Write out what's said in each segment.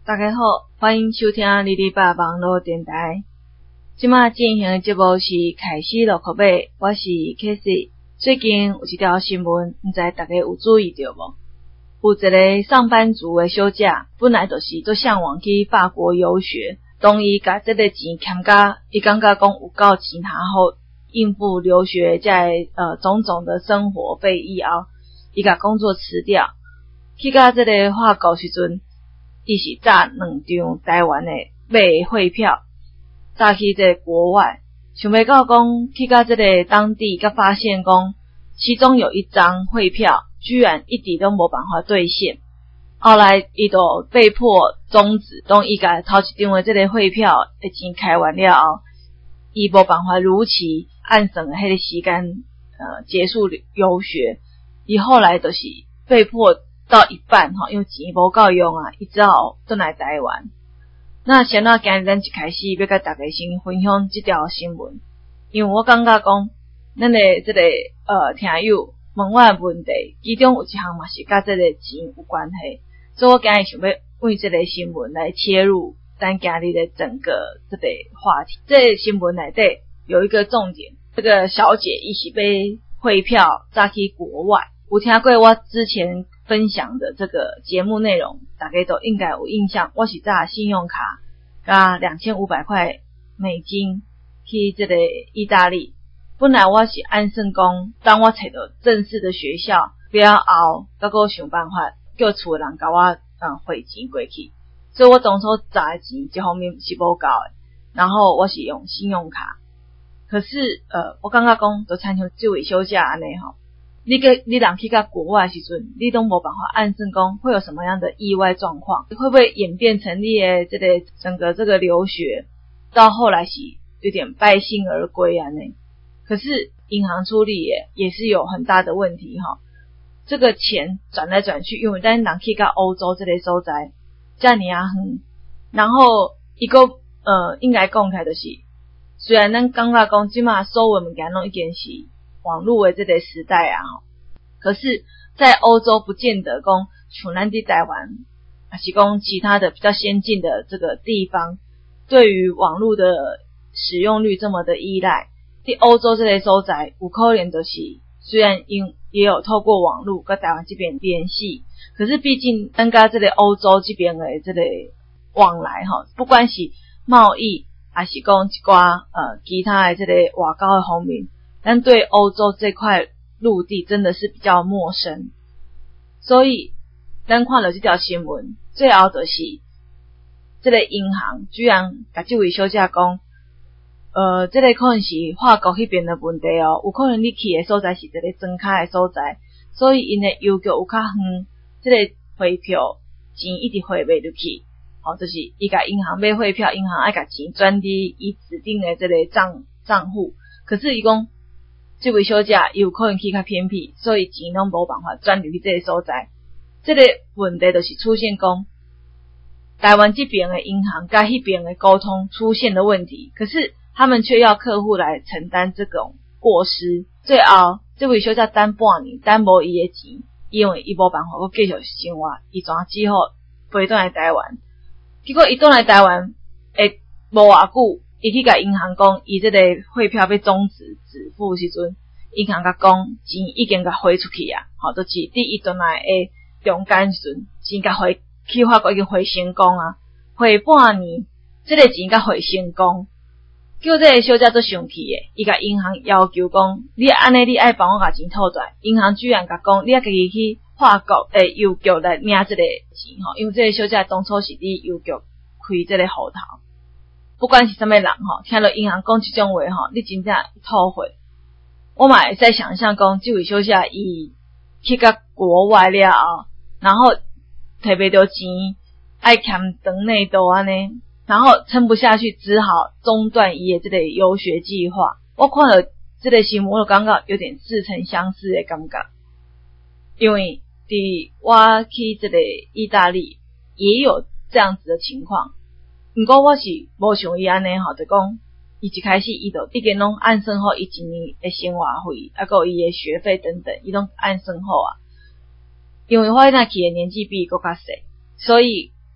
大家好，欢迎收听哩哩吧网络电台。即马进行的节目是开始录课本，我是 Casey。最近有一条新闻，不知大家有注意到无？有一个上班族的小姐，本来就是都向往去法国游学，当伊甲这个钱欠甲，伊感觉讲有够钱下好应付留学在种种的生活费以后，伊甲工作辞掉，去到这个法国时阵，伊是搭2张台湾的买汇票，搭去这个国外，想袂到讲去到这个当地，才发现讲其中有一张汇票居然一直都无办法兑现。后来伊就被迫终止，当伊甲头一张的这个汇票的钱开完了后，伊无办法如期按算的迄个时间结束游学，伊后来就是被迫到一半因为钱无够用啊，伊只好转来台湾。那先今日咱一开始要甲大家先分享这条新闻，因为我感觉讲咱的这个听友问我的问题，其中有一项嘛是甲这个钱有关系，所以我今日想要为这个新闻来切入咱今日的整个这个话题。这个新闻内底有一个重点，这个小姐伊是买汇票早去国外，有听过我之前分享的这个节目内容，大家都应该有印象。我是搭信用卡加2500块美金去这个意大利。本来我是按算讲，当我找到正式的学校毕业后，再搁想办法叫厝的人甲我汇钱过去。所以我当初砸的钱这方面是无够的，然后我是用信用卡。可是我感觉讲就参像这位小姐安尼你人去到国外的时阵，你都无办法按算讲会有什么样的意外状况，会不会演变成你的这个整个这个留学到后来是有点败兴而归啊呢？可是银行处理也是有很大的问题这个钱转来转去，因为咱人去到欧洲这个所在这么远，然后一个应该讲起来就是，虽然咱感觉讲即马所有物件拢已经是网络的这个时代啊，可是在欧洲不见得讲像咱在台湾还是讲其他的比较先进的这个地方，对于网络的使用率这么的依赖。在欧洲这个所在有可能就是虽然也有透过网络跟台湾这边联系，可是毕竟咱跟这个欧洲这边的这个往来不管是贸易还是讲一寡其他的这个外交的方面，咱对欧洲这块陆地真的是比较陌生。所以咱看到这条新闻，最后就是这个银行居然甲这位小姐讲这个可能是法国那边的问题有可能你去的所在是这个庄卡的所在，所以因的邮局有较远，这个汇票钱一直汇袂入去就是伊甲银行买汇票，银行爱甲钱转伫伊指定的这个账户，可是伊讲这位小姐有可能去较偏僻，所以钱拢无办法转入去这个所在。这个问题就是出现讲台湾这边的银行跟那边的沟通出现了问题，可是他们却要客户来承担这种过失。最后这位小姐等半年等无伊的钱，因为伊无办法搁继续生活，伊怎只好飞转来台湾。结果伊转来台湾无偌久，伊去甲银行讲伊这个汇票要终止支付时阵，银行甲讲钱已经甲汇出去啊，就是第一转来的中间时阵钱甲汇去法国已经汇成功啊，汇半年这个钱甲汇成功。叫这个小姐做生气的，伊甲银行要求讲，你安尼你爱帮我甲钱吐出来。银行居然甲讲，你要家己去法国邮局来领这个钱因为这个小姐当初是伫邮局开这个户头。不管是什么人听到银行讲这种话你真正吐血。我嘛会使想象讲，这位小姐伊去到国外了后，然后摕袂到钱，爱欠长内度安尼。然后撑不下去，只好中断伊的这个游学计划。我看了这个新闻，我就感觉有点似曾相识的感觉。因为我去这个意大利也有这样子的情况，不过我是无像伊安尼就讲伊一开始伊就已经拢按算好伊一年的生活费，还有伊的学费等等，伊拢按算好啊。因为我那去的年纪比伊更加小，所以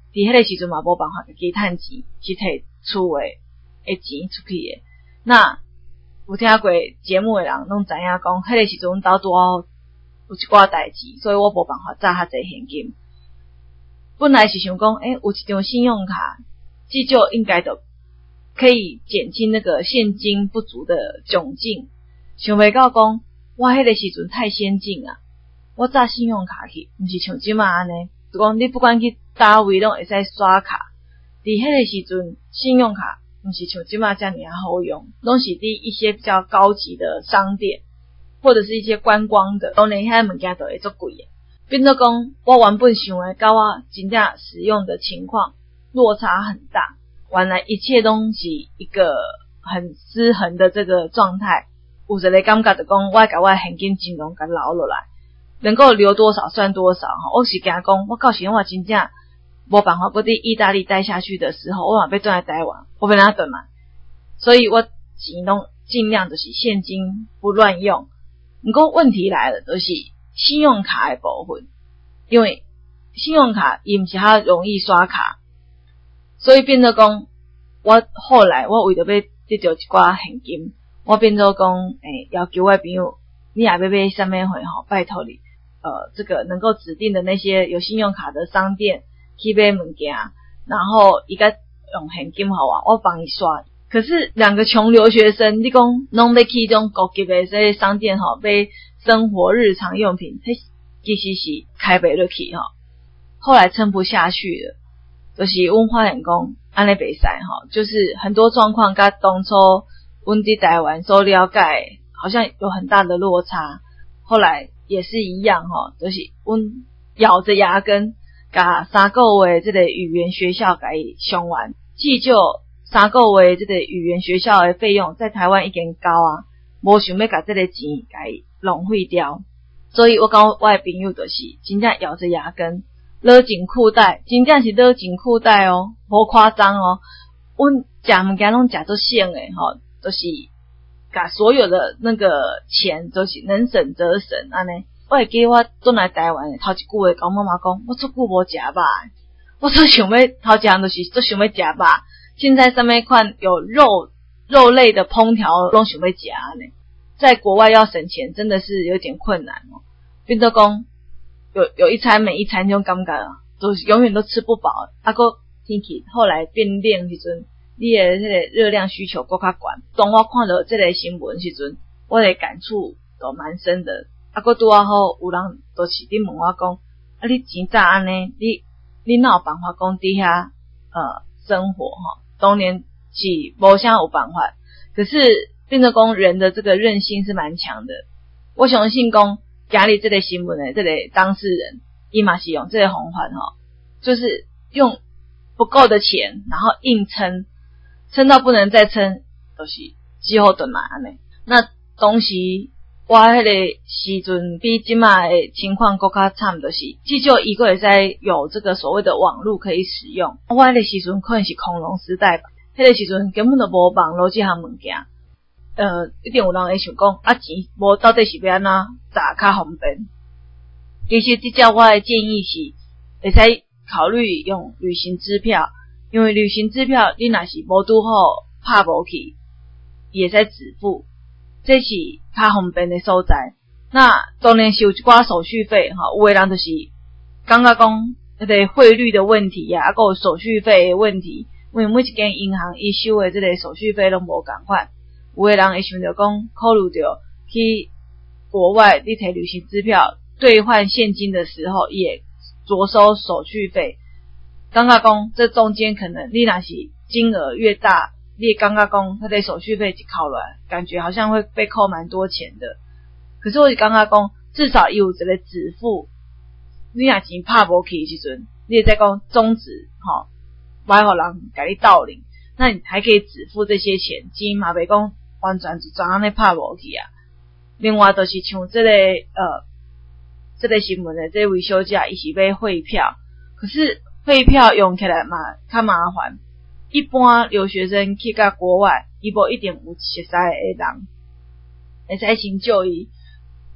伫迄个时阵嘛无办法家己趁钱去摕厝诶钱出去诶。那有听过节目诶人拢知影讲，迄个时阵阮兜拄好有一寡代志，所以我无办法揸较侪现金。本来是想讲，有一张信用卡，至少应该就可以减轻那个现金不足的窘境。想袂到讲，我迄个时阵太先进啊！我揸信用卡去，毋是像即马安尼，就讲你不管去倒位拢会使刷卡。伫迄个时阵，信用卡毋是像即马遮尔好用，拢是伫一些比较高级的商店，或者是一些观光的，当然遐物件都会足贵诶。变做讲，我原本想诶，甲我真正使用的情况落差很大。原来一切都是一个很失衡的这个状态。有一个感觉就讲，我甲我现金尽量甲留落来，能够留多少算多少。我是惊讲，我到时我真正无办法搁伫意大利待下去的时候，我嘛要转来台湾，我要哪转嘛？所以我钱拢尽量就是现金不乱用。不过问题来了，就是信用卡的部分，因为信用卡伊毋是较容易刷卡，所以变做讲，我后来我为着要得到一寡现金，我变做讲，要求我的朋友，你也要买什么货吼，拜托你，这个能够指定的那些有信用卡的商店去买物件，然后伊甲用现金互我帮伊刷。可是两个穷留学生，你讲拢要去种高级的这些商店吼，买生活日常用品，迄其实是开不落去吼。后来撑不下去了，就是阮发现讲安尼袂使吼，就是很多状况甲当初阮伫台湾所了解好像有很大的落差。后来也是一样吼，就是阮咬着牙根甲3个月这个语言学校甲伊上完，至少3个月这个语言学校的费用在台湾已经高啊，无想要甲这个钱甲伊浪费掉。所以我甲我的朋友就是真正咬着牙根勒紧裤带，真正是勒紧裤带哦，无夸张哦。阮食物件拢食足省诶吼，就是甲所有的那个钱就是能省则省安尼。我会记我转来台湾头一句话甲我妈妈讲，我足久无食肉，我足想要头一项就是足想要食肉。现在上面款有肉类的烹调拢想要食呢。在国外要省钱真的是有点困难哦。变做讲有一餐没一餐这种感觉啊，都永远都吃不饱。个天气后来变冷时阵，你的迄个热量需求搁较悬。当我看到这个新闻时阵，我的感触都蛮深的。个拄好有人就是伫问我讲，你钱早安尼，你哪有办法讲伫遐生活吼？当然是无啥有办法，可是变成讲人的这个韧性是蛮强的。我相信讲今日这个新闻的这个当事人，伊嘛是用这个方法吼，就是用不够的钱，然后硬撑到不能再撑，就是之后顿嘛安尼。那当时我迄个时阵比即马的情况更较惨，就是至少伊个会使有这个所谓的网络可以使用。我迄个时阵可能是恐龙时代吧，迄个时阵根本就无网络这项物件。一定有人会想讲，钱无到底是要安怎砸较方便？其实这叫我的建议是，会使考虑用旅行支票，因为旅行支票你若是无拄好拍无去，也会使止付。这是较方便的所在。那当然是有一寡手续费哈，有的人就是感觉讲那个汇率的问题啊，还有手续费的问题，因为每一间银行伊收的这个手续费拢无同款。有的人会想着讲，考虑着去国外你摕旅行支票兑换现金的时候，也着收手续费。感觉讲这中间可能你若是金额越大，你也感觉讲他的手续费一扣来，感觉好像会被扣蛮多钱的。可是我是感觉讲，至少有一个止付，你若钱拍无去的时阵，你也在讲终止吼，歹互人甲你盗领，那你还可以止付这些钱，钱嘛袂讲完全就全安尼拍无去啊。另外就是像这个这个新闻的这位小姐，伊是买汇票，可是汇票用起来嘛较麻烦。一般留学生去到国外，伊无一定有熟悉的人会使先借伊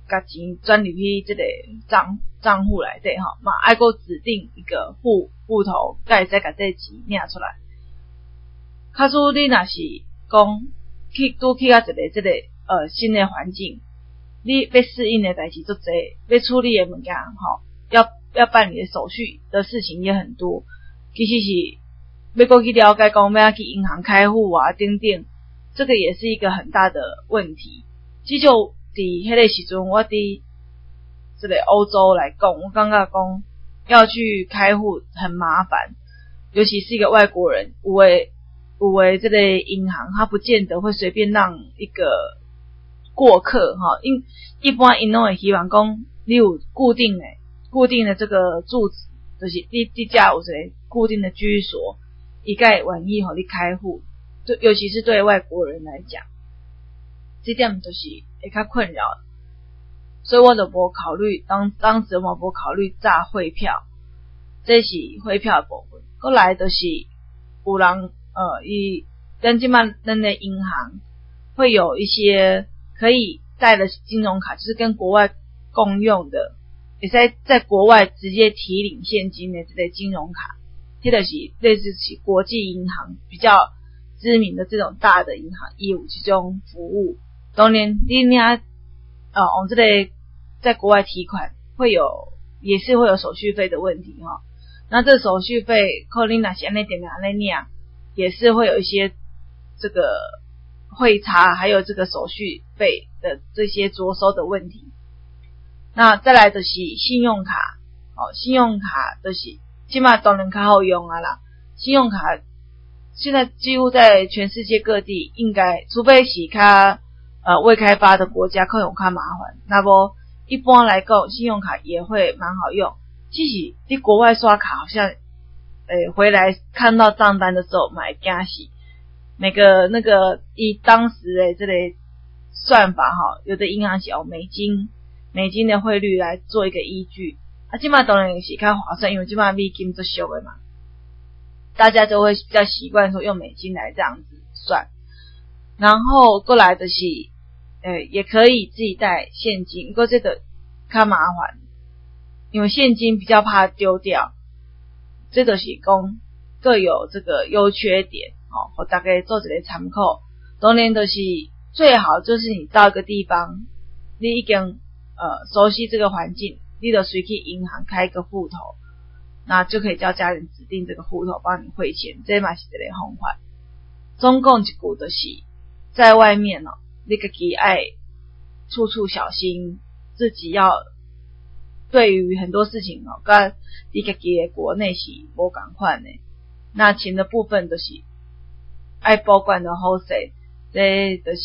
甲钱转入去这个账户内底吼，嘛爱搁指定一个户头，才会使甲这钱领出来。假使你若是讲去到一个这个新的环境，你要适应的代志足侪，要处理的物件吼，要办理的手续的事情也很多。其实是要搁去了解讲要去银行开户啊等等，这个也是一个很大的问题。至少伫迄个时阵，我伫这个欧洲来讲，我感觉讲要去开户很麻烦，尤其是一个外国人，有的这个银行它不见得会随便让一个过客哈，一般因拢会希望讲你有固定的这个住址，就是你家有一个固定的居所，伊才会愿意互你开户，尤其是对外国人来讲，这点就是会较困扰，所以我就无考虑，当时我无考虑炸汇票，这是汇票的部分。过来就是有人跟现在咱的银行会有一些可以带的金融卡，就是跟国外共用的，也在国外直接提领现金的这类金融卡，这就是类似是国际银行比较知名的这种大的银行业务这种服务。当然你往这类在国外提款也是会有手续费的问题哈。那这手续费可能那些那点那领，也是会有一些这个汇差，还有这个手续费的这些着收的问题。那再来就是信用卡，信用卡就是现在当然较好用啊啦。信用卡现在几乎在全世界各地，应该除非是较未开发的国家可能较麻烦，那么一般来讲信用卡也会蛮好用。其实你国外刷卡好像回来看到账单的时候蛮惊喜，每个那个以当时的这类算法哈，有的银行是用美金的汇率来做一个依据，现在当然是较划算，因为现在美金最俗的嘛，大家就会比较习惯说用美金来这样子算。然后过来的是也可以自己带现金，不过这个较麻烦，因为现金比较怕丢掉，这就是讲各有这个优缺点我大概做一个参考。当然就是最好就是你到一个地方，你已经熟悉这个环境，你就随去银行开一个户头，那就可以叫家人指定这个户头帮你汇钱，这嘛是一个方法。总共一句就是在外面你自己爱处处小心，自己要对于很多事情跟你自己的国内是不同款的。那钱的部分就是爱保管的好势，这就是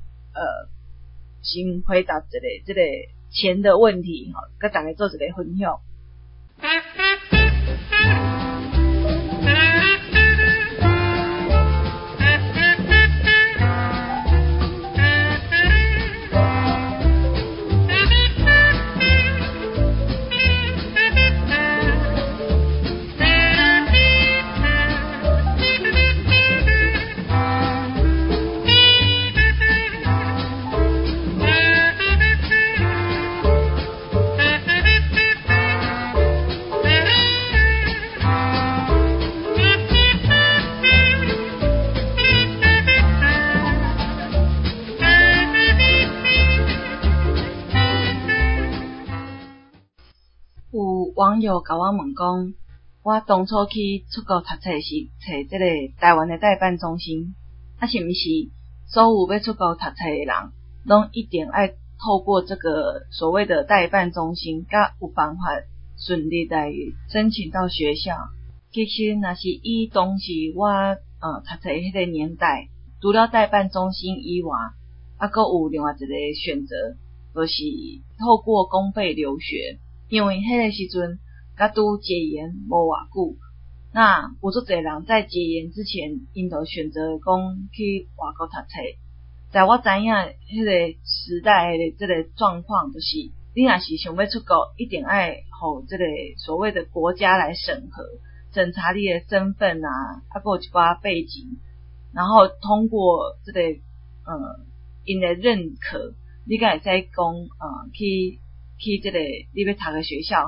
先回答这个钱的问题跟大家做一个分享。有网友甲我问讲，我当初去出国读册时找这个台湾的代办中心，是不是所有要出国读册的人拢一定要透过这个所谓的代办中心，甲有办法顺利来申请到学校？其实若是以当时我读册迄个年代，除了代办中心以外，还有另外一个选择，就是透过公费留学。因为迄个时阵甲拄戒严无偌久，那有足侪人在戒严之前，因就选择讲去外国读册。在我知影迄个时代的这个状况，就是你若是想要出国，一定要互这个所谓的国家来审查你的身份啊，还有一寡背景，然后通过这个因的认可， 你敢会使讲去这个你要读的学校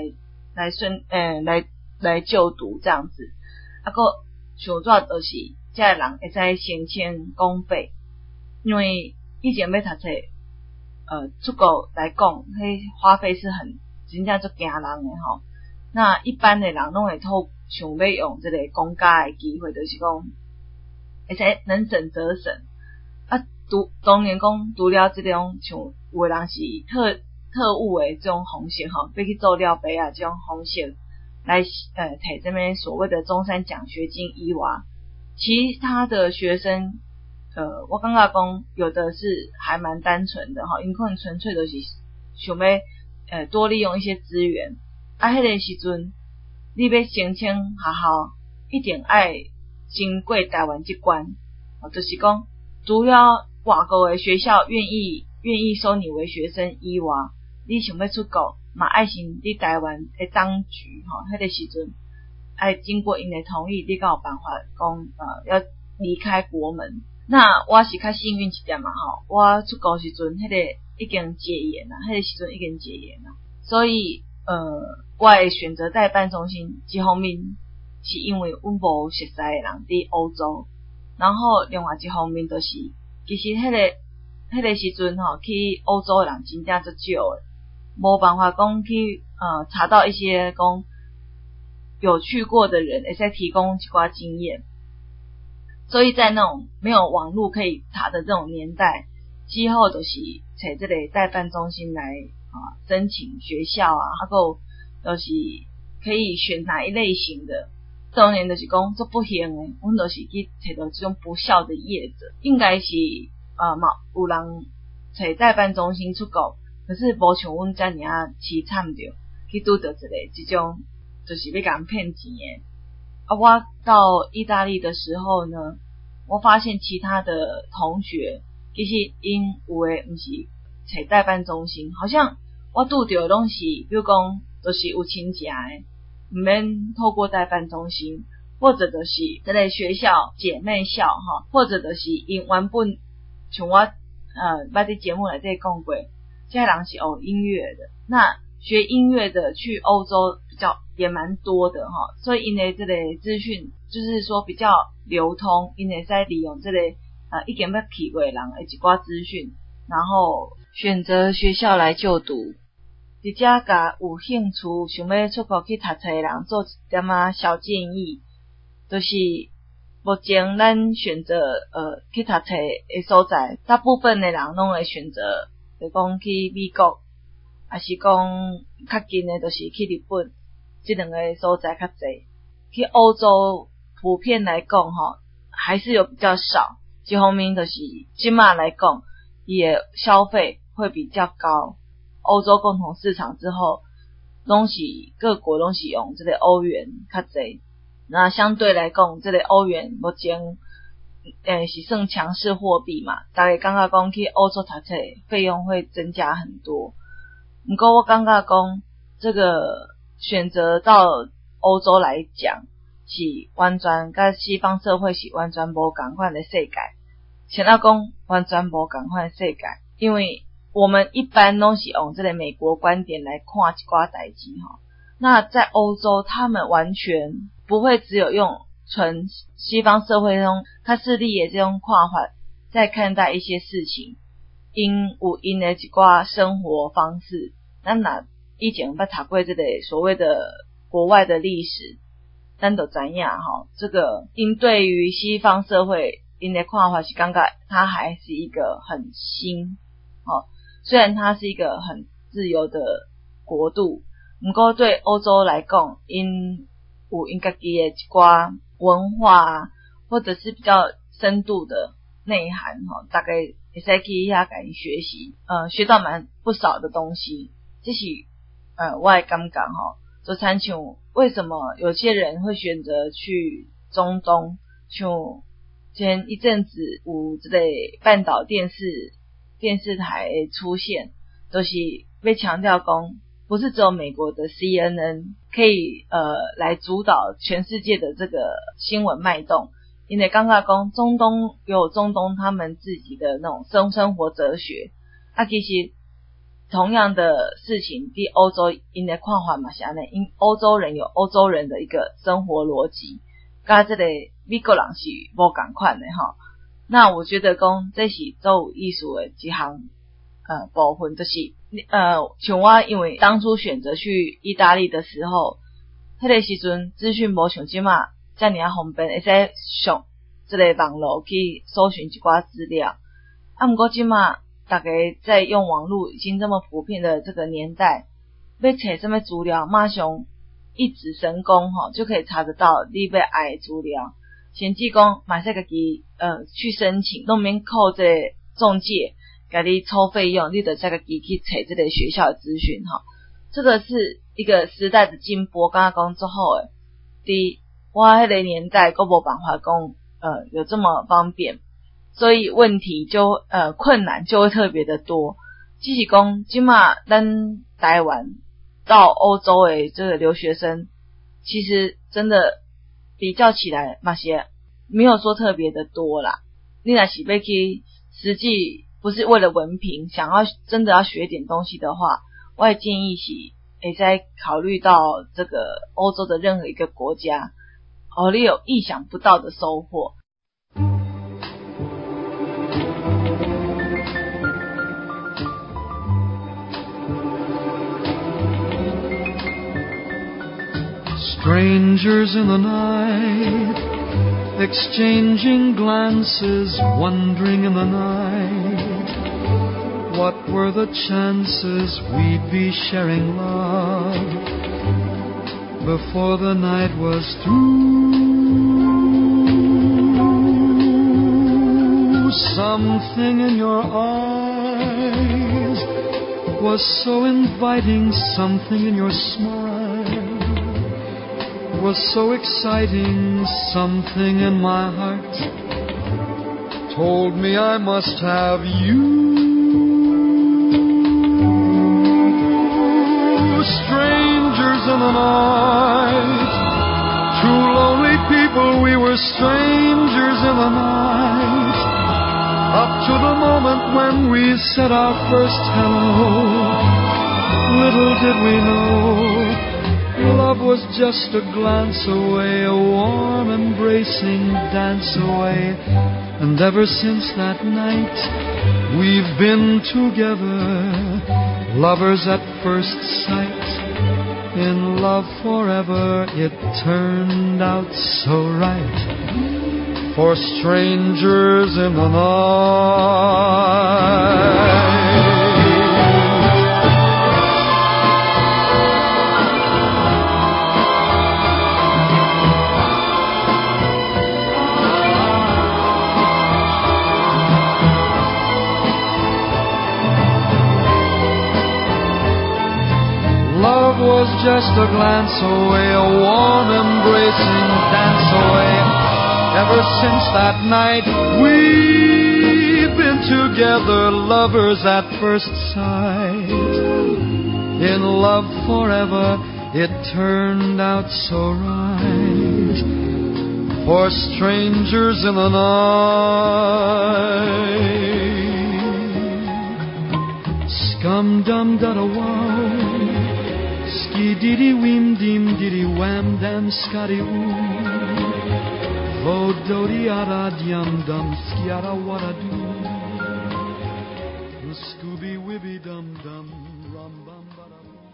来就读这样子。啊个上主要就是这个人会使申请公费，因为以前要读册出国来讲，迄花费是真正足惊人的吼。那一般的人拢会想要用这个公家的机会，就是讲会使能省则省。啊，当然讲除了这种像有的人是特务的这种方式吼，要去做了白啊这种方式来摕这边所谓的中山奖学金以外，其他的学生我感觉讲有的是还蛮单纯的哈，因可能纯粹就是想要多利用一些资源。啊，迄个时阵你要申请学校，一定爱经过台湾这关，就是讲除了外国的学校愿意收你为学生以外，你想要出国嘛爱先你台湾的当局迄个时阵爱经过因的同意，你才有办法讲要离开国门。那我是较幸运一点嘛我出国时阵迄个已经戒严了，迄个时阵已经戒严了，所以我会选择代办中心一方面是因为阮无熟悉的人伫欧洲，然后另外一方面就是其实迄个时阵去欧洲的人真正足少的，无办法讲去查到一些讲有去过的人会使提供一寡经验。所以在那种没有网络可以查的这种年代，之后就是找这个代办中心来申请学校还有就是可以选哪一类型的。当然就是讲做不行的，阮就是去找到这种不孝的业者，应该是有人找代办中心出国，可是无像阮遮尔凄惨着，去拄到这种就是要甲人骗钱的。我到意大利的时候呢，我发现其他的同学其实因有的不是找代办中心，好像我拄到的拢是比如讲就是有亲戚的，唔免透过代办中心，或者就是这类学校姐妹校或者就是因原本像我捌在节目内底讲过，这些人是学音乐的，那学音乐的去欧洲比较也蛮多的所以因的这个资讯就是说比较流通，因会使利用这个已经要去过的人的一寡资讯，然后选择学校来就读。直接甲有兴趣想要出国去读册的人做一点小建议，就是目前咱选择去读册的所在，大部分的人拢会选择就讲去美国，还是讲较近的就是去日本，这两个所在较侪。去欧洲普遍来讲还是有比较少，一方面就是现在来讲伊的消费会比较高，欧洲共同市场之后各国拢是用这个欧元较侪，那相对来讲这个欧元目前是算强势货币嘛，大家感觉讲去欧洲读册费用会增加很多。不过我感觉讲这个选择到欧洲来讲是完全跟西方社会是完全无同款的世界，像那讲完全无同款的世界，因为我们一般都是用这个美国观点来看一寡代志那在欧洲他们完全不会只有用纯西方社会中较势利的这种看法在看待一些事情，因有因的一寡生活方式，咱若以前捌读过这个所谓的国外的历史，咱就知影这个因对于西方社会因的看法是感觉它还是一个很新虽然它是一个很自由的国度，不过对欧洲来讲，因有因家己的一寡文化或者是比较深度的内涵大概会使去遐甲因学习学到不少的东西。这是我的感觉就参像为什么有些人会选择去中东，像前一阵子有这个半岛电视台出现，就是被强调讲不是只有美国的 CNN 可以来主导全世界的这个新闻脉动，因为感觉讲中东有中东他们自己的那种生活哲学， 其实同样的事情在欧洲因的看法嘛是安尼，因欧洲人有欧洲人的一个生活逻辑，跟这个美国人是不同款的齁。那我觉得讲这是最有意思的一项部分，就是像我因为当初选择去意大利的时候，迄个时阵资讯无像即马遮尔啊方便，会使上这个网络去搜寻一寡资料。不过即马大家在用网络已经这么普遍的这个年代，要找什么资料，马上一指神功就可以查得到你要爱的资料。甚至讲买使家己去申请，都免靠这个中介给你抽费用，你就使家己去找这个学校的资讯这个是一个时代的进步，我感觉讲最好诶。伫我迄个年代，都无办法讲有这么方便，所以问题就困难就会特别的多。只是讲即马咱台湾到欧洲的这个留学生，其实真的比较起来嘛些没有说特别的多啦。你若是要去实际不是为了文凭，想要真的要学点东西的话，我也建议是会再考虑到这个欧洲的任何一个国家，你有意想不到的收获。 Strangers in the night, exchanging glances, wondering in the night, what were the chances we'd be sharing love before the night was through? Something in your eyes was so inviting, something in your smile was so exciting, something in my heart told me I must have you. Strangers in the night, two lonely people, we were strangers in the night, up to the moment when we said our first hello. Little did we know love was just a glance away, a warm embracing dance away. And ever since that night we've been together, lovers at first sight, in love forever. It turned out so right for strangers in the night. Love was just a glance away, a warm embracing dance away. Ever since that night we've been together, lovers at first sight, in love forever. It turned out so right for strangers in the night. Scum dum da da wow, ski diddy weem dim diddy wham dam scotty woo, vo dodi ara diam dum skiara wada do, scooby wibby dum dum rum bum bada.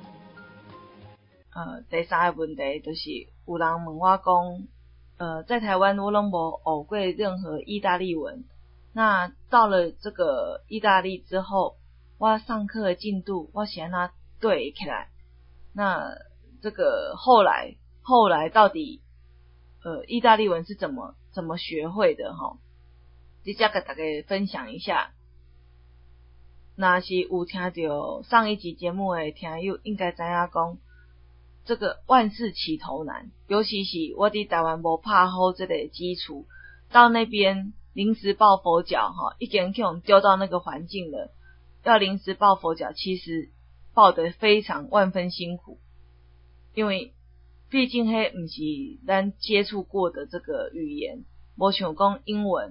第三个问题就是有人问我讲，在台湾我拢无学过任何意大利文，那到了这个意大利之后，我上课的进度我是安怎对起来？那这个后来到底意大利文是怎么学会的齁？直接跟大家分享一下。那是有听到上一集节目的听友应该知影讲，这个万事起头难，尤其是我伫台湾无拍好这个基础，到那边临时抱佛脚已经去我们丢到那个环境了，要临时抱佛脚，其实抱得非常万分辛苦，因为毕竟迄不是咱接触过的这个语言，无像讲英文，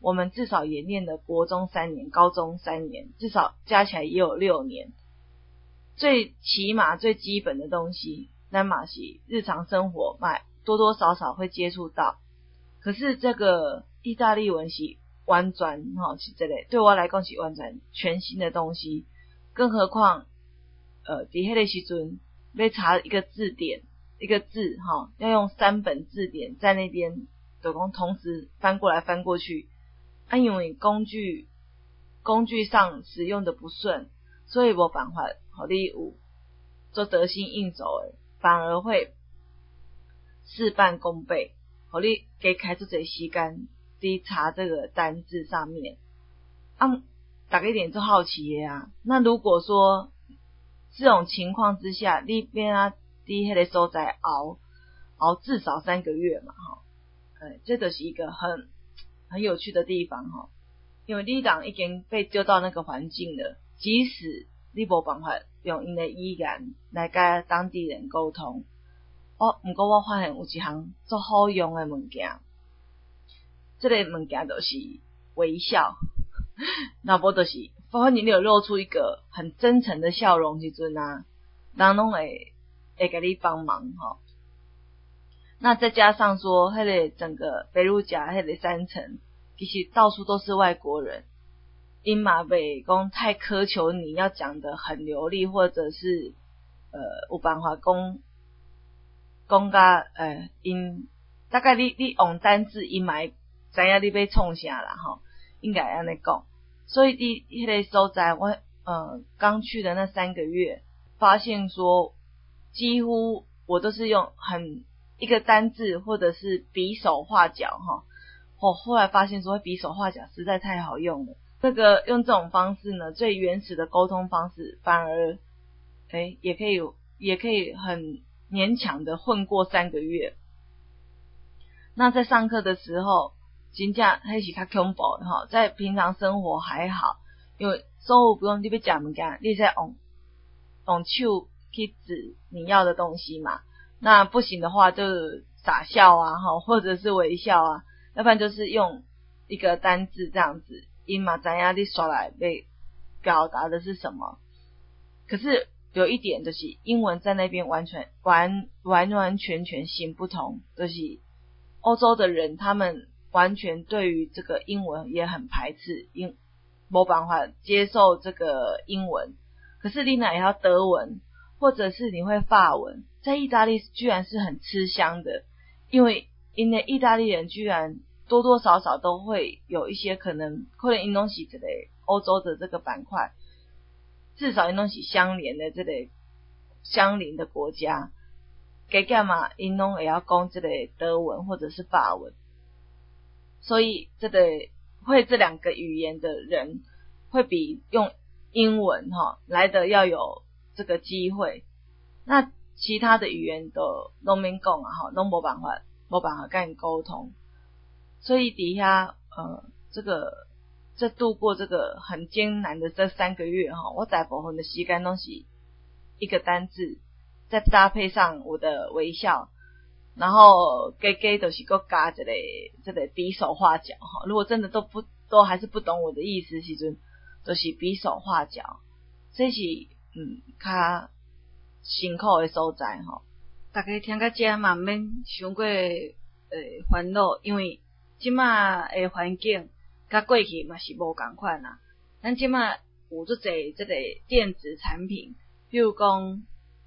我们至少也念了国中3年，高中3年，至少加起来也有6年。最起码最基本的东西，咱嘛是日常生活嘛多多少少会接触到。可是这个意大利文是完全是这类对我来讲是完全全新的东西，更何况在那个时阵要查一个字典，一个字要用3本字典在那边就说同时翻过来翻过去，因为工具上使用的不顺，所以没办法让你有做得心应手的，反而会事半功倍，让你给开出这时间在查这个单字上面。大家一点就好奇的啊，那如果说这种情况之下，你变在那个所在熬至少3个月嘛，这就是一个很有趣的地方因为你人已经被丢到那个环境了，即使你没办法用他的语言来跟当地人沟通，不过我发现有一项很好用的物件，这个物件就是微笑。那不就是反正你有露出一个很真诚的笑容时阵啊，人拢会给你帮忙那再加上说那个整个贝鲁加那个山城其实到处都是外国人，因嘛袂讲太苛求你要讲得很流利，或者是有办法讲甲因大概你用单字因嘛知影你要创啥啦应该这样讲。所以在那个所在我刚去的那3个月，发现说几乎我都是用一个单字或者是比手画脚后来发现说比手画脚实在太好用了，这个用这种方式呢，最原始的沟通方式反而也可以很勉强的混过3个月。那在上课的时候真正那是较恐怖的在平常生活还好，因为所有不用你要吃物件，你再用手去指你要的东西嘛。那不行的话就傻笑啊或者是微笑啊，要不然就是用一个单字这样子，因嘛知影你刷来被表达的是什么。可是有一点就是英文在那边完全行不通，就是欧洲的人他们完全对于这个英文也很排斥，没办法接受这个英文。可是你也要德文或者是你会法文，在意大利居然是很吃香的，因为意大利人居然多多少少都会有一些可能他们都是这个欧洲的这个板块，至少他们都是相连的这个相邻的国家，加减嘛他们都也要讲这个德文或者是法文。所以这个会这2个语言的人会比用英文来的要有这个机会。那其他的语言都免讲啊都没办法跟你沟通。所以底下这度过这个很艰难的这3个月我大部分的时间都是一个单字，再搭配上我的微笑，然后加就是再加这个比手画脚如果真的都还是不懂我的意思时阵，就是比手画脚，这是较辛苦的所在大家听到这嘛免伤过烦恼，因为即马的环境甲过去嘛是无同款啦。咱即马有足侪这个电子产品，比如讲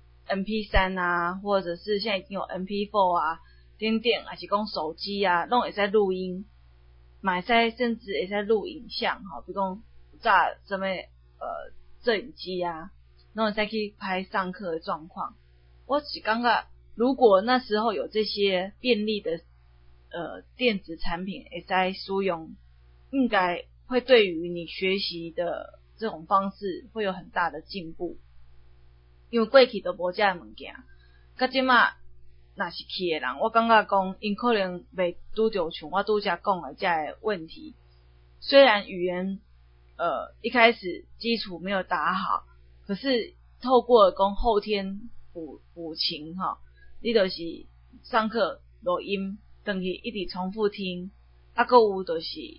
MP3 啊，或者是现在已经有 MP4 啊等等，还是讲手机啊拢会使录音，嘛会使甚至会使录影像比如讲早什么摄影机啊，拢会使去拍上课的状况。我是感觉如果那时候有这些便利的电子产品会使使用，应该会对于你学习的这种方式会有很大的进步。因为过去都无这样物件，到即马若是去的人，我感觉讲因可能袂拄着像我拄则讲的这个问题。虽然语言一开始基础没有打好，可是透过讲后天补琴你就是上课录音回去一直重复听，还有就是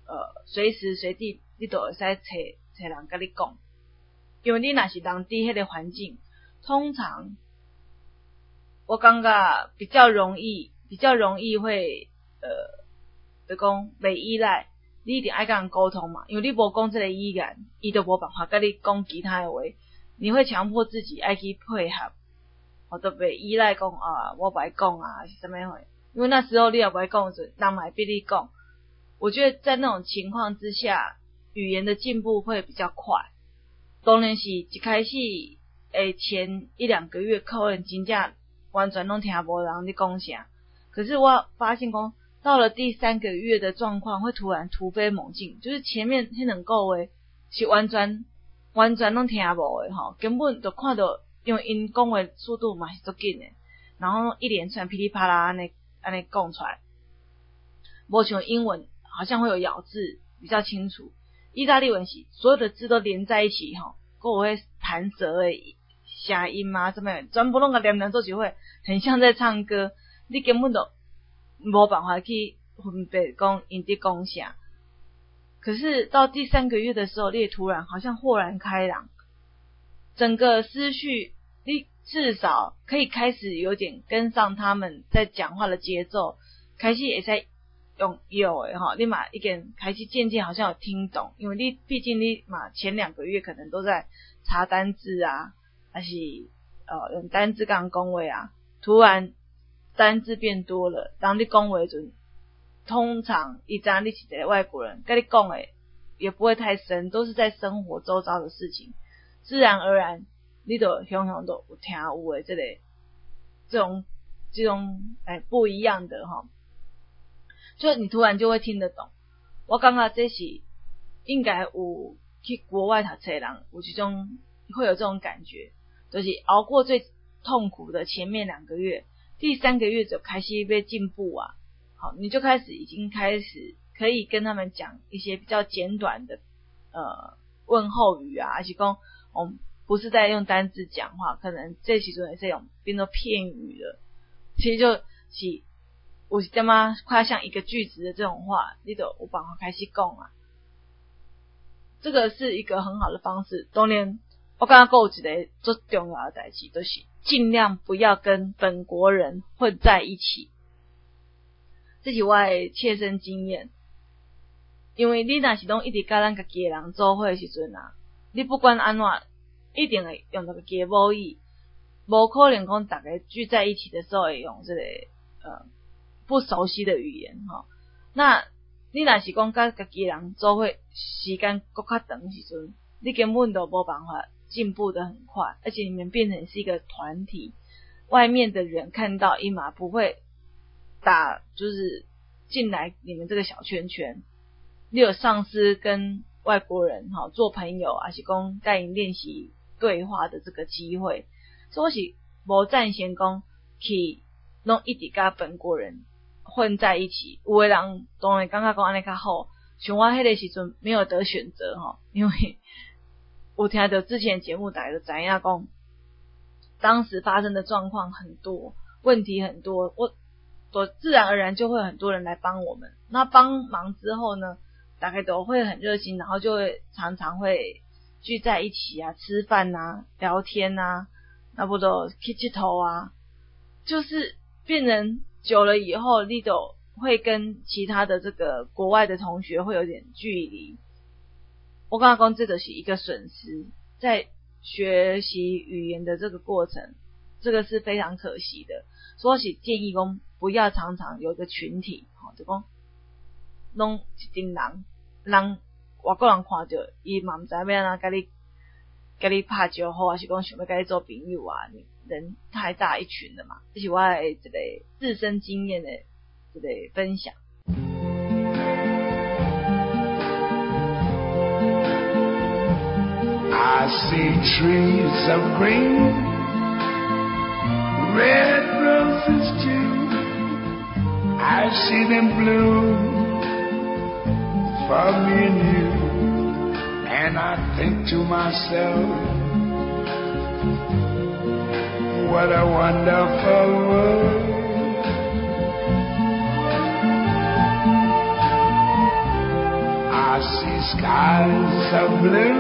随时随地你都会使找人跟你讲，因为你若是人伫迄个环境，通常我感觉比较容易会就讲袂依赖，你一定爱跟人沟通嘛，因为你无讲这个语言，伊就无办法跟你讲其他的话，你会强迫自己爱去配合，都袂依赖讲我不爱讲啊是什么话，因为那时候你也不爱讲，人嘛会逼你讲。我觉得在那种情况之下，语言的进步会比较快。当然是一开始前1-2个月可能真正完全拢听无人在讲啥，可是我发现讲到了第3个月的状况会突然突飞猛进，就是前面迄2个月是完全拢听无的吼，根本就看到，因为因讲话速度嘛是足紧的，然后一连串噼里啪啦安尼讲出来，无像英文好像会有咬字比较清楚，意大利文是所有的字都连在一起吼，还有会弹舌的声音啊什么全部拢个连做一会，很像在唱歌，你根本都无办法去分别讲因在讲啥。可是到第3个月的时候，你也突然好像豁然开朗，整个思绪你至少可以开始有点跟上他们在讲话的节奏，开始会使用有的你嘛已经开始渐渐好像有听懂，因为你毕竟你嘛前2个月可能都在查单字啊，还是用单字跟人讲话啊，突然单字变多了，当你讲话的时候，通常你知道你是一个外国人，跟你讲的也不会太深，都是在生活周遭的事情，自然而然你就常常都有听有的这种不一样的就你突然就会听得懂。我感觉这是应该有去国外读册的人会有这种感觉，就是熬过最痛苦的前面2个月，第3个月就开始被进步啊。好，你就已经开始可以跟他们讲一些比较简短的问候语啊，还是讲不是在用单字讲话，可能这时阵也是用变作片语了。其实就是有一点仔快像一个句子的这种话，你就有办法开始讲啊。这个是一个很好的方式。当然我感觉还有一个最重要的代志，就是尽量不要跟本国人混在一起。这是我的切身经验，因为你若是拢一直跟咱家己的人做伙的时阵啊，你不管安怎一定会用到家己的母语，无可能讲大家聚在一起的时候会用这个不熟悉的语言那你若是讲跟家己的人做伙时间搁较长的时阵，你根本都无办法进步的很快，而且你们变成是一个团体，外面的人看到一码不会就是进来你们这个小圈圈。你有上司跟外国人做朋友，还是讲带你练习对话的这个机会，所以我是无赞成讲去拢一直跟本国人混在一起。有的人当然感觉讲安尼较好，像我迄个时阵没有得选择因为我听到之前节目大家就知影讲，当时发生的状况很多，问题很多，我自然而然就会很多人来帮我们。那帮忙之后呢，大概都会很热心，然后就会常常会聚在一起啊，吃饭啊，聊天啊，那不都去佚佗啊，就是变成久了以后，你都会跟其他的这个国外的同学会有点距离。我刚刚讲这个是一个损失，在学习语言的这个过程，这个是非常可惜的。所以我是建议讲不要常常有一个群体就讲拢一群人外国人看到伊嘛不知道要安怎跟你拍招呼，还是讲想要跟你做朋友啊，人太大一群了嘛。这是我的一个自身经验的一个分享。 I see trees of green, red roses too. I see them bloom for me and you. And I think to myself, what a wonderful world. of blue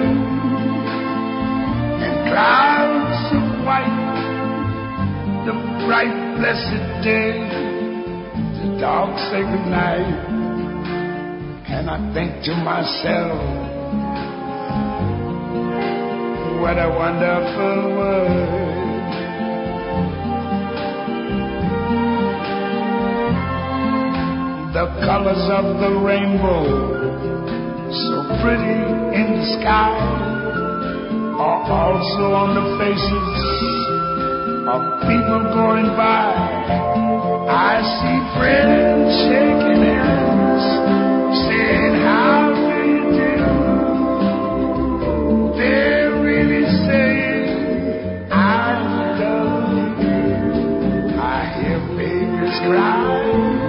and clouds of white, the bright blessed day, the dark sacred night. And I think to myself, what a wonderful world. The colors of the rainbow, so pretty in the sky, are also on the faces of people going by. I see friends shaking hands, saying how do you do. They're really saying I love you. I hear babies cry,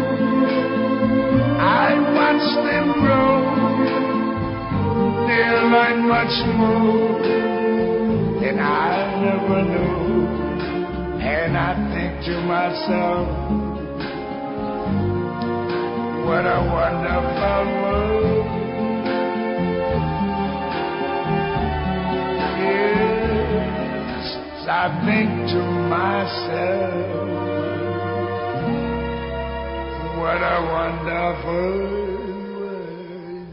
I watch them grow. They'll learn much more than I never knew. And I think to myself, what a wonderful world. Yes, I think to myself, what a wonderful world.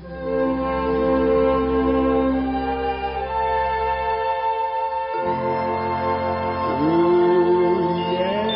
Ooh, yeah.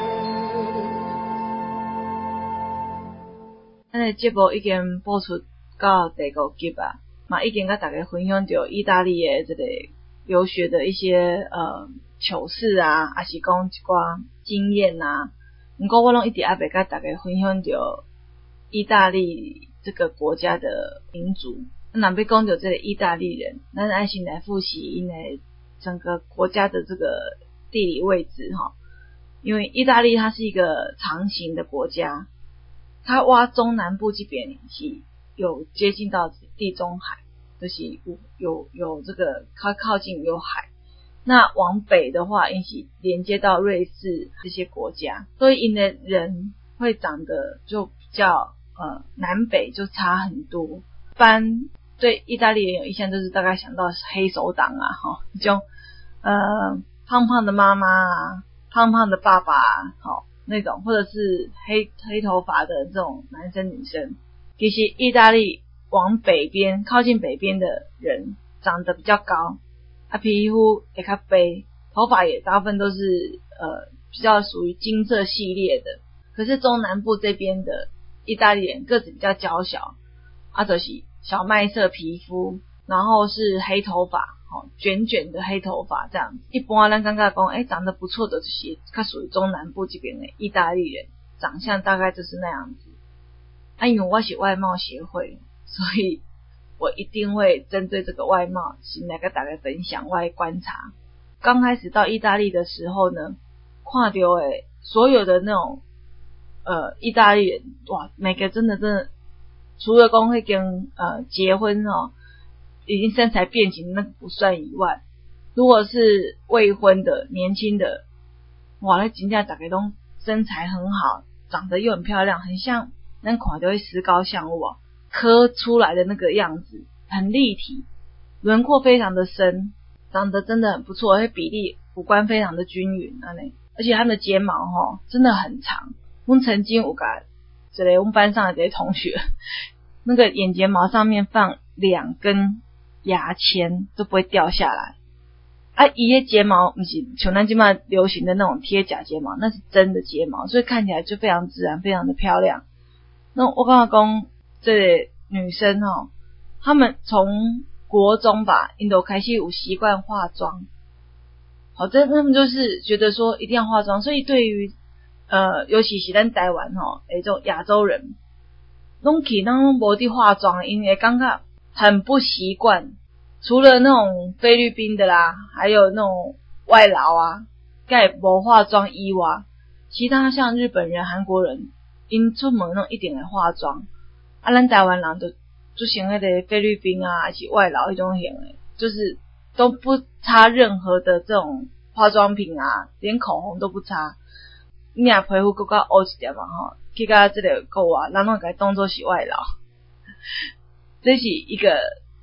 咱的节目已经播出到第5集啊，嘛已经甲大家分享到意大利的这个留学的一些糗事啊，还是讲一寡经验啊。不过我拢一直还袂甲大家分享到意大利这个国家的民族。那要讲到这个意大利人，咱爱先来复习因为整个国家的这个地理位置哈。因为意大利它是一个长形的国家，它挖中南部这边是有接近到地中海，就是有这个靠近有海。那往北的话，因是连接到瑞士这些国家，所以因的人会长得就比较南北就差很多。一般对意大利人有印象就是大概想到是黑手党啊，这种胖胖的妈妈啊，胖胖的爸爸啊，那种，或者是黑头发的这种男生女生。其实意大利往北边靠近北边的人长得比较高。皮肤也较白，头发也大部分都是比较属于金色系列的。可是中南部这边的意大利人个子比较娇小，就是小麦色皮肤，然后是黑头发，卷卷的黑头发这样子。一般咱感觉讲，长得不错的就是较属于中南部这边的意大利人，长相大概就是那样子。因为我是外貌协会，所以我一定会针对这个外貌先来跟大家分享我的观察。刚开始到意大利的时候呢，看到所有的那种意大利人，哇，每个真的除了讲会跟结婚已经身材变形那个不算以外，如果是未婚的年轻的，哇，那真正大家都身材很好，长得又很漂亮，很像咱看到的石膏像有刻出来的那个样子，很立体，轮廓非常的深，长得真的很不错，而且比例五官非常的均匀而且他们的睫毛真的很长。我们曾经有跟我们班上的这些同学，那个眼睫毛上面放2根牙签都不会掉下来。他的睫毛不是像咱现在流行的那种贴假睫毛，那是真的睫毛，所以看起来就非常自然，非常的漂亮。那我刚刚讲这女生她们从国中吧，因都开始有习惯化妆。他们就是觉得说一定要化妆，所以对于尤其是咱台湾这种亚洲人，拢去那种没地化妆，因为感觉很不习惯。除了那种菲律宾的啦，还有那种外劳啊，该没化妆以外，其他像日本人、韩国人，因出门那种一定会化妆。咱台湾人就像那个菲律宾啊，还是外劳那种型的，就是都不擦任何的这种化妆品啊，连口红都不擦。你也皮肤更加黑一点嘛去到这个国外，人拢给当作是外劳。这是一个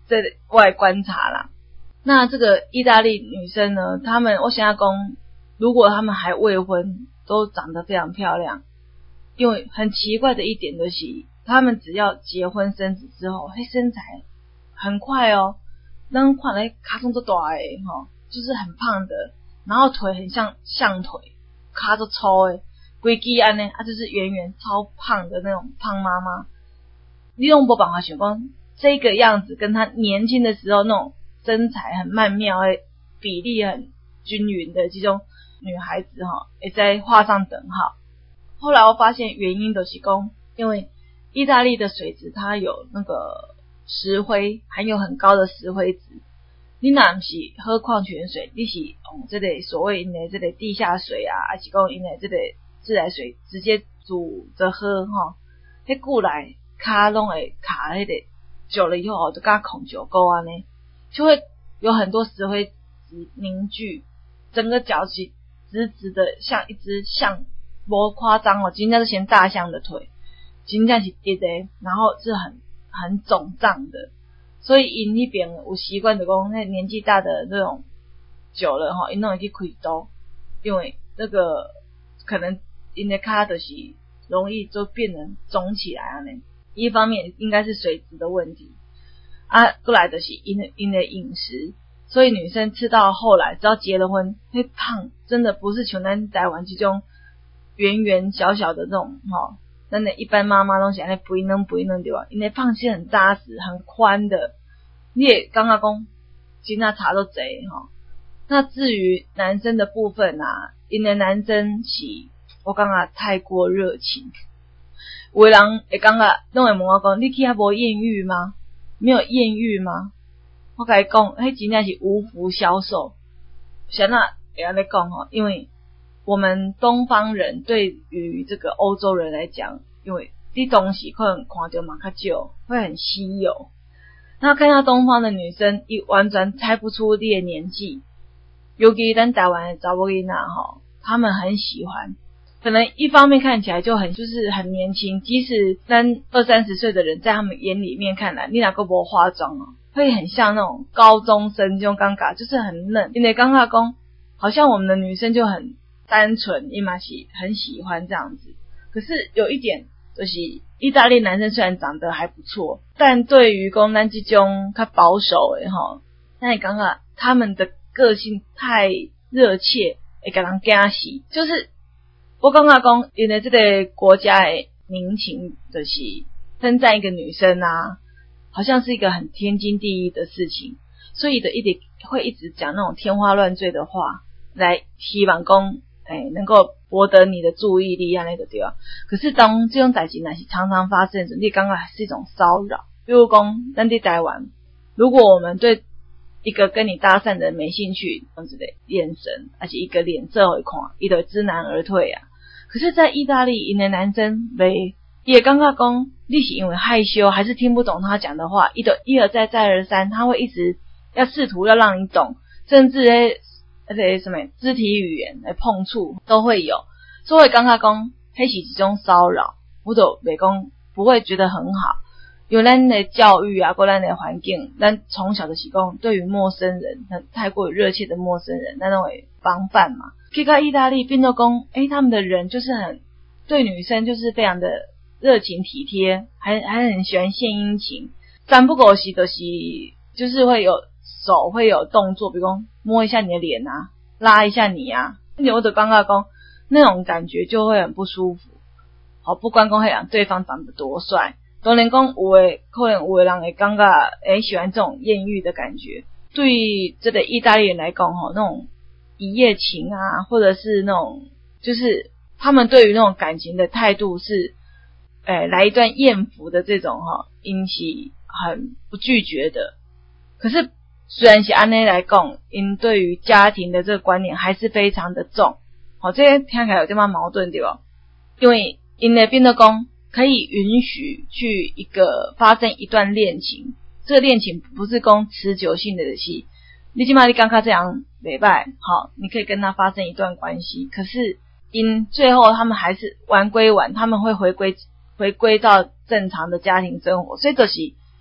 这我的观察啦。那这个意大利女生呢，我想要讲，如果她们还未婚，都长得非常漂亮。因为很奇怪的一点就是，她们只要结婚生子之后，身材很快哦，咱看来脚肿都大的就是很胖的，然后腿很像象腿，脚都粗的，规支安呢就是圆圆超胖的那种胖妈妈。你都没办法想讲这个样子跟她年轻的时候那种身材很曼妙的比例很均匀的这种女孩子会再画上等号。后来我发现原因就是说，因为意大利的水质它有那个石灰，含有很高的石灰质。你若不是喝矿泉水，你是用这个所谓因的这个地下水啊，还是讲因的这个自来水直接煮着喝迄久来脚拢会卡迄个久了以后就跟孔酒沟啊呢，就会有很多石灰质凝聚，整个脚是直直的，像一只象，不夸张真的是像大象的腿，真的是直的，然后是很肿胀的。所以因那边有习惯的讲，那年纪大的这种久了因拢会去开刀，因为那个可能因的脚就是容易就变成肿起来啊呢。一方面应该是水质的问题啊，过来就是因的饮食，所以女生吃到后来，只要结了婚，会胖，真的不是像咱台湾这种圆圆小小的这种咱的一般妈妈拢是安尼肥嫩对吧？因为胖是很扎实很宽的，你也感觉讲真的差都多那至于男生的部分啊，因为男生是我感觉太过热情，有的人会感觉拢会问我讲，你去遐无艳遇吗？没有艳遇吗？我跟你讲，迄真的是无福消受。谁那会安尼讲因为我们东方人对于这个欧洲人来讲，因为这东西可能看到嘛较少，会很稀有。那看到东方的女生，完全猜不出你的年纪，尤其咱台湾的查某囡仔他们很喜欢。可能一方面看起来就是很年轻，即使咱20-30岁的人，在他们眼里面看来，你哪个不化妆会很像那种高中生这种尴尬，就是很嫩。因为尴尬讲，好像我们的女生就很单纯，伊嘛是很喜欢这样子。可是有一点就是，意大利男生虽然长得还不错，但对于讲咱这种较保守的那你感觉他们的个性太热切，会给人惊死。就是我感觉讲，因为这个国家的民情就是称赞一个女生啊，好像是一个很天经地义的事情，所以会一直讲那种天花乱坠的话，来希望讲能够博得你的注意力那个对吧？可是当这种事情若是常常发生的时候，你感觉是一种骚扰。比如讲咱在台湾，如果我们对一个跟你搭讪的人没兴趣，这样子的眼神，而且一个脸色会看，他就知难而退啊。可是在意大利，因的男生也感觉讲你是因为害羞还是听不懂他讲的话，他就一而再再而三，他会一直要试图要让你懂，甚至什么肢体语言来碰触都会有，所以感觉讲那是一种骚扰，我就不会觉得很好。因为咱的教育啊，跟咱的环境，咱从小的习惯对于陌生人，太过于热切的陌生人，咱都会防范嘛。去到意大利变做讲，他们的人就是对女生就是非常的热情体贴，还很喜欢献殷勤。但不过就是会有手会有动作，比如说摸一下你的脸啊，拉一下你啊，我就感觉讲那种感觉就会很不舒服。不管讲对方长得多帅。当然讲可能有的人会感觉喜欢这种艳遇的感觉。对于这个意大利人来讲那种一夜情啊，或者是那种就是他们对于那种感情的态度是来一段艳福的这种因是很不拒绝的。可是虽然是按呢来讲，因对于家庭的这个观念还是非常的重。这些听起来有点矛盾对吧？因为因那边的讲可以允许去发生一段恋情，这个恋情不是讲持久性的戏，你起码你刚刚这样没办好，你可以跟他发生一段关系，可是因最后他们还是玩归玩，他们会回归到正常的家庭生活，所以就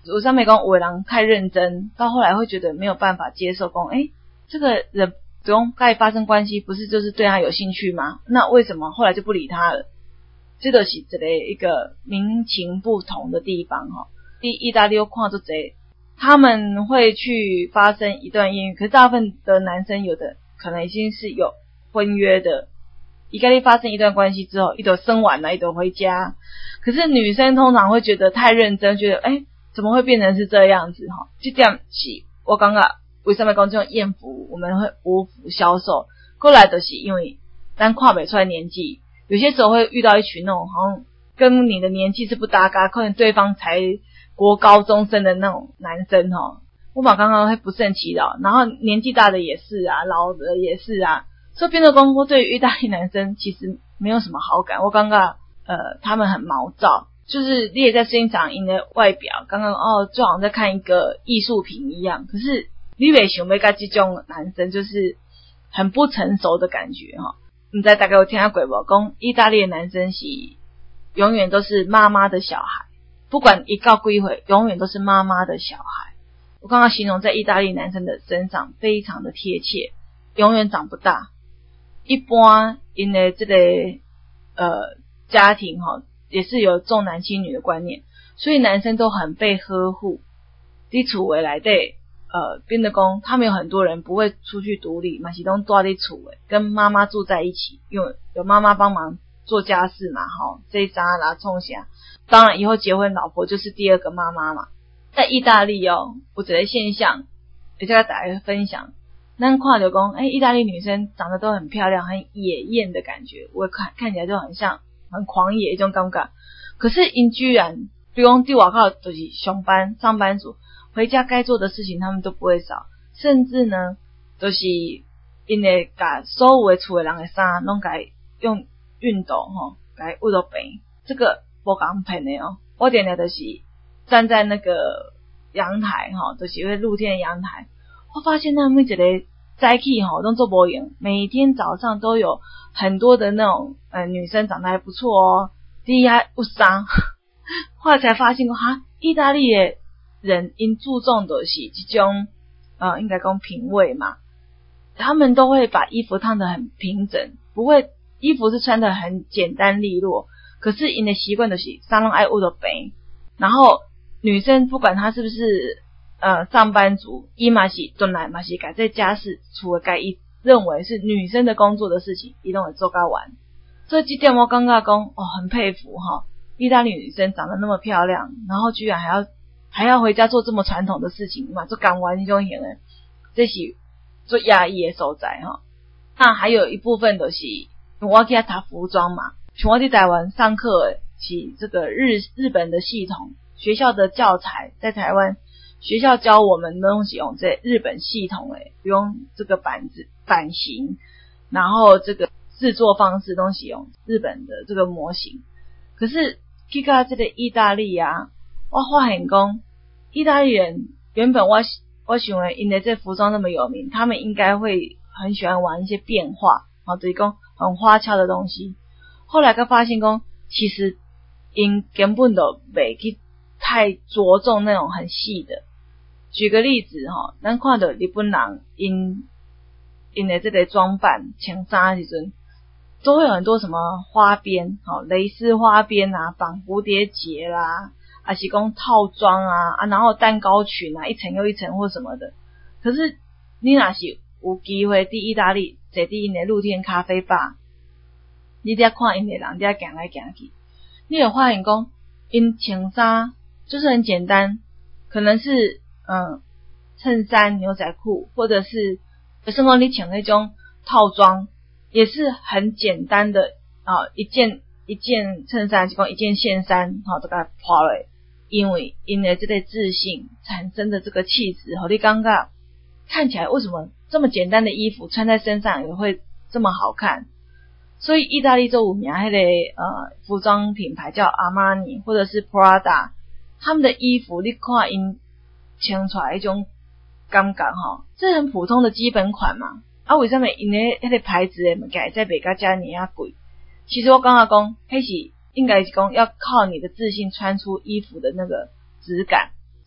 我上面讲有的人太认真，到后来会觉得没有办法接受讲，这个人不用跟他发生关系，不是就是对他有兴趣吗？那为什么后来就不理他了？这就是一个民情不同的地方哈。意大利有看做这，他们会去发生一段艳遇，可是大部分的男生有的可能已经是有婚约的，意大利发生一段关系之后，一朵生完了，一朵回家。可是女生通常会觉得太认真，觉得怎么会变成是这样子哈？这点是我刚刚为什么讲这种艳福我们会无福消受，过来的是因为咱看不出来年纪，有些时候会遇到一群那种好像跟你的年纪是不搭嘎，可能对方才国高中生的那种男生哈，我把刚刚会不胜其扰，然后年纪大的也是啊，老的也是啊，所以变成讲我对于意大利男生其实没有什么好感，我刚刚他们很毛躁，就是你也在欣赏因的外表，刚刚就好像在看一个艺术品一样，可是你袂想要跟这种男生就是很不成熟的感觉哈。你在大概有听到过无？讲意大利的男生是永远都是妈妈的小孩，不管一到几岁，永远都是妈妈的小孩。我刚刚形容在意大利男生的身上非常的贴切，永远长不大。一般因为这个家庭也是有重男轻女的观念，所以男生都很被呵护。在厝的内底变得讲他们有很多人不会出去独立，嘛是都住在厝的，跟妈妈住在一起，因为有妈妈帮忙做家事嘛这一渣啦冲啥，当然以后结婚老婆就是第二个妈妈嘛。在意大利有一个现象也跟大家分享，咱看到讲意大利女生长得都很漂亮，很野艳的感觉，我看起来就很像很狂野一种感觉。可是因居然比如讲在外口就是上班族，回家该做的事情他们都不会少，甚至呢就是因为把所有的厝的人的衫拢该用熨斗该熨到平，这个不讲骗的我点的就是站在那个阳台就是因为露天的阳台，我发现他们一个早起都做无用，每天早上都有很多的那种女生长得还不错第一还有衫后来才发现意大利的人因注重的是这种应该讲品味嘛，他们都会把衣服烫得很平整，不会衣服是穿得很简单利落，可是因的习惯就是衫拢爱熨到平，然后女生不管她是不是上班族，伊嘛是本来嘛是该在家事除了该认为是女生的工作的事情，伊都会做到完。所以这点我感觉讲很佩服意大利女生长得那么漂亮，然后居然还要回家做这么传统的事情嘛，做干完这种型的，这是最压抑的所在那还有一部分就是我去读服装嘛，像我在台湾上课是这个日本的系统，学校的教材在台湾学校教我们的东西用这日本系统不用这个版型，然后这个制作方式东西用日本的这个模型。可是去到这个意大利我发现讲意大利人原本我想为因为这服装那么有名，他们应该会很喜欢玩一些变化就是讲很花俏的东西。后来才发现讲其实因根本都没去太着重那种很细的。举个例子咱看到日本人因的这个装扮穿衫的时阵都会有很多什么花边蕾丝花边绑蝴蝶结啦，还是讲套装然后蛋糕裙一层又一层或什么的。可是你若是有机会在意大利坐在因的露天咖啡吧，你在看因的人在行来行去，你有发现讲因穿衫就是很简单，可能是衬衫牛仔裤，或者是有时候你穿那种套装也是很简单的一件衬衫，就讲一件线衫这个破了，因为因为这个自信产生的这个气质你感觉看起来为什么这么简单的衣服穿在身上也会这么好看。所以意大利就有名那个服装品牌叫阿玛尼或者是 Prada， 他们的衣服你看因穿出来一种感觉这很普通的基本款嘛为什么因为那个牌子的物件在卖到这么贵？其实我刚刚讲那是应该是讲要靠你的自信穿出衣服的那个质感，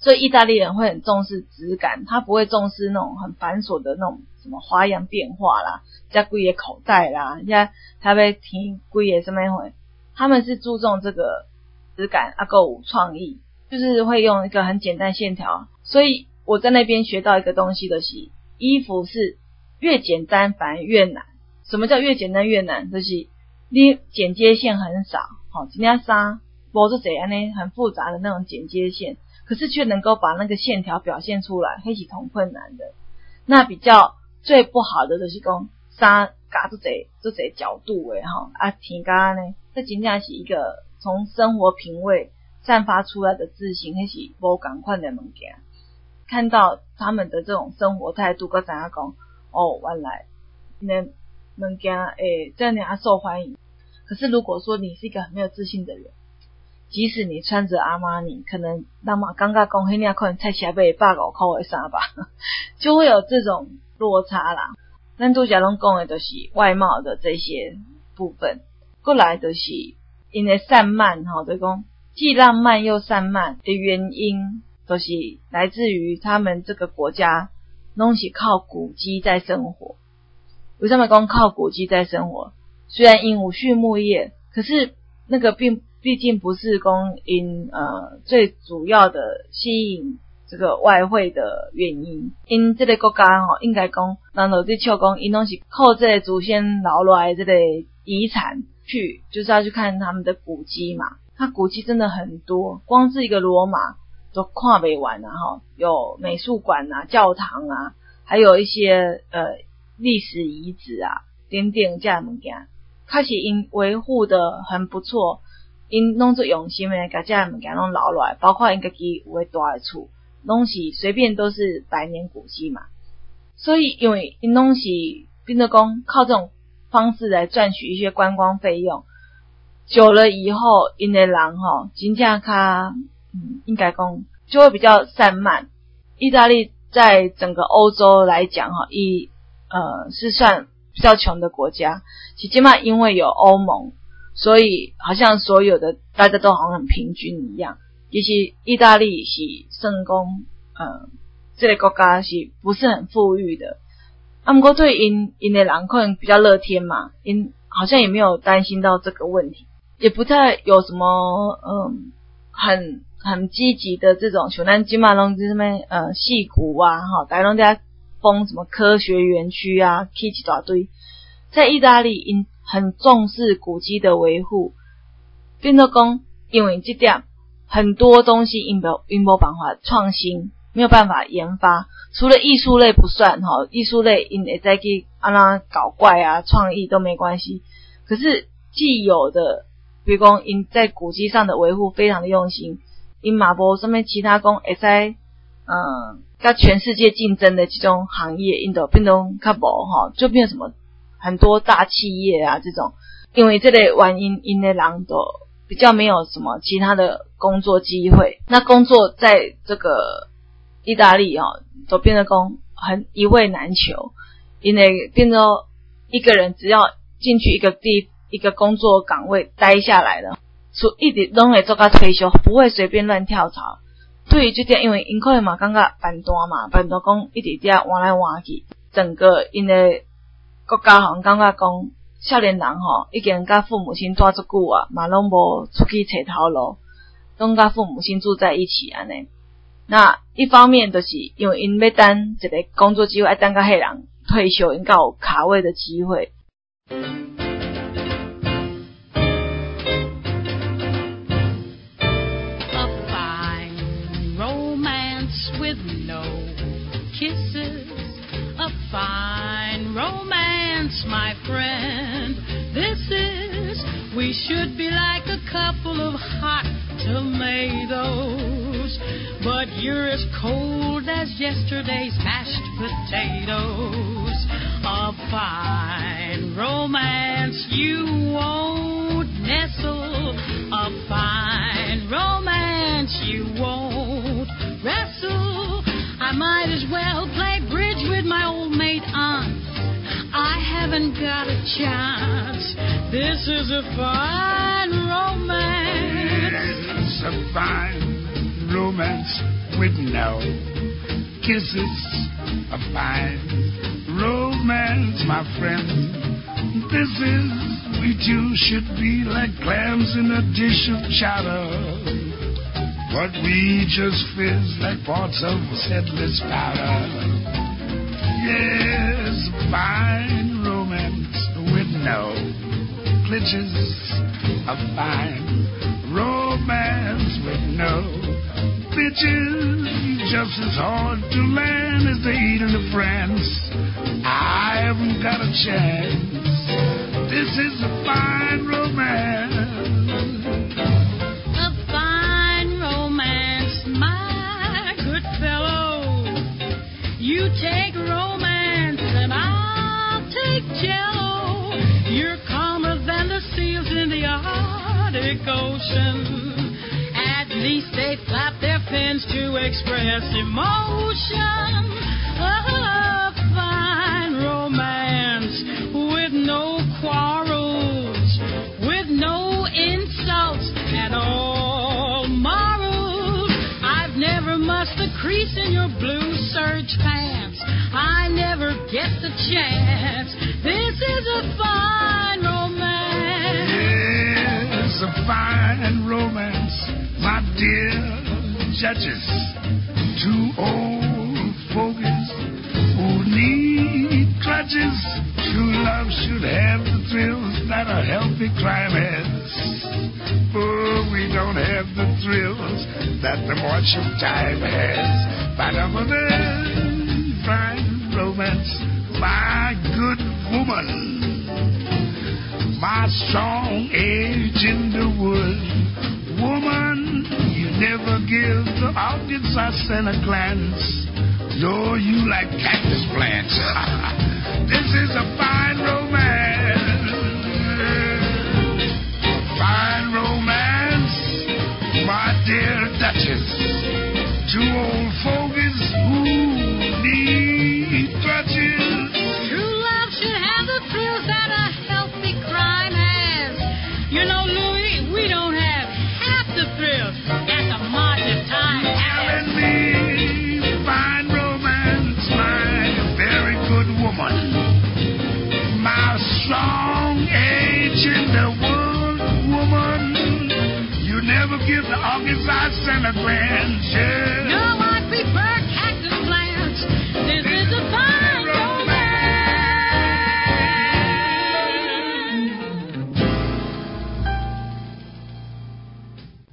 所以意大利人会很重视质感，他不会重视那种很繁琐的那种什么花样变化啦，加贵的口袋啦，加他被提贵的什么会，他们是注重这个质感啊，够有创意，就是会用一个很简单线条。所以我在那边学到一个东西的是，衣服是越简单反而越难。什么叫越简单越难？就是你剪接线很少，一件衫没这样呢很复杂的那种剪接线，可是却能够把那个线条表现出来，那是很困难的。那比较最不好的就是说衫加这角度的天加呢，这真正是一个从生活品味散发出来的自信，那是不同款的东西。看到他们的这种生活态度，才知道说原来那东西这样受欢迎。可是如果说你是一个很没有自信的人，即使你穿着阿玛尼，可能人嘛感觉说那样可能才起来买150块的衫吧，就会有这种落差啦。咱拄则拢讲的就是外貌的这些部分，过来就是因为散漫就是讲既浪漫又散漫的原因，就是来自于他们这个国家拢是靠古迹在生活。为什么讲靠古迹在生活？虽然因有畜牧业，可是那个毕竟不是讲因最主要的吸引这个外汇的原因。因这个国家应该讲人就在笑讲因拢是靠这个祖先留下来这个遗产去，就是要去看他们的古迹嘛。它古迹真的很多，光是一个罗马都看不完有美术馆啊、教堂啊，还有一些历史遗址啊，等等这样的东西，确实因维护的很不错，因弄做用心的把这样的东西弄留下来，包括因自己有的大的厝，拢是随便都是100年古迹嘛。所以因为因拢是变成讲靠这种方式来赚取一些观光费用，久了以后因的人真正较应该讲就会比较散漫。意大利在整个欧洲来讲是算比较穷的国家，其实嘛因为有欧盟，所以好像所有的大家都好像很平均一样。其实意大利是算讲这个国家是不是很富裕的，不过对因的人可能比较乐天嘛，因好像也没有担心到这个问题，也不太有什么很积极的这种像咱现在都是什么矽谷啊大家都在封什么科学园区啊，起一大堆。在意大利因很重视古迹的维护，变成说因为这点很多东西因没办法创新，没有办法研发。除了艺术类不算艺术类因会再去搞怪啊，创意都没关系。可是既有的比如说因在古迹上的维护非常的用心，因嘛无什么其他讲会使跟全世界竞争的这种行业，因都变成较无就变成什么很多大企业啊这种，因为这类原因的人都比较没有什么其他的工作机会。那工作在这个意大利都变得讲很一位难求，因为变成一个人只要进去一个工作岗位待下来了，所以一直拢会做到退休，不会随便乱跳槽。对于这点，因为因可能嘛感觉办大嘛，办大讲一直在换来换去，整个因的国家好像感觉讲少年人已经跟父母亲住这久啊，嘛拢无出去找头路，拢跟父母亲住在一起安尼。那一方面就是因为因要等一个工作机会，要等到迄人退休，因才有卡位的机会。 A fine romance, my friend, this is. We should be like a couple of hot tomatoes, but you're as cold as yesterday's mashed potatoes. A fine romance you won't nestle, a fine romance you won't wrestle. I might as well play bridge with my old mate aunt. I haven't got a chance. This is a fine romance. It's a fine romance with no kisses. A fine romance, my friend. This is, we two should be like clams in a dish of chowder. But we just fizz like parts of headless powder. Yes, fine romance with no glitches. A fine romance with no bitches. Just as hard to land as the Eden of France. I haven't got a chance. This is a fine romance. You take romance and I'll take jello. You're calmer than the seals in the Arctic Ocean. At least they flap their fins to express emotion. A fine romance with no quarrels, with no insults at all. Morals, I've never mussed the crease in your blue serge pants. I never get the chance. This is a fine romance. Yes, a fine romance, my dear judges. Two old fogies who need crutches. True love should have the thrills that a healthy crime has. Oh, we don't have the thrills that the march of time has. Find out what fine romance, my good woman. My strong age in the wood. Woman, you never give the orchids I send a glance. No, you like cactus plants. This is a fine romance. Fine romance, my dear Duchess. Two old fogies who need crutches. True love should have the thrills that a healthy crime has. You know, Louis, we don't have half the thrills that the march of time has. Telling me, fine romance, my very good woman. My strong age in the world, woman. You never give the orchids I send a glance, yeah.